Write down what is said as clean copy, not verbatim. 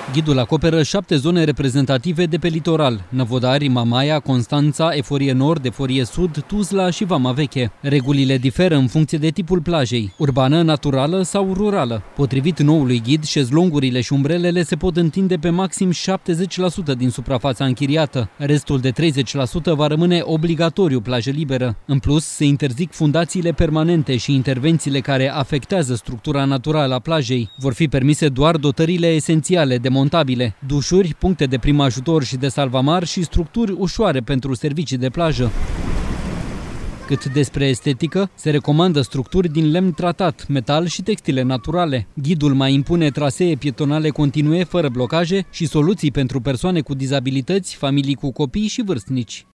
Ghidul acoperă 7 zone reprezentative de pe litoral: Năvodari, Mamaia, Constanța, Eforie Nord, Eforie Sud, Tuzla și Vama Veche. Regulile diferă în funcție de tipul plajei, urbană, naturală sau rurală. Potrivit noului ghid, șezlongurile și umbrelele se pot întinde pe maxim 70% din suprafața închiriată. Restul de 30% va rămâne obligatoriu plajă liberă. În plus, se interzic fundațiile permanente și intervențiile care afectează structura naturală a plajei. Vor fi permise doar dotările esențiale demontabile, dușuri, puncte de prim ajutor și de salvamar și structuri ușoare pentru servicii de plajă. Cât despre estetică, se recomandă structuri din lemn tratat, metal și textile naturale. Ghidul mai impune trasee pietonale continue fără blocaje și soluții pentru persoane cu dizabilități, familii cu copii și vârstnici.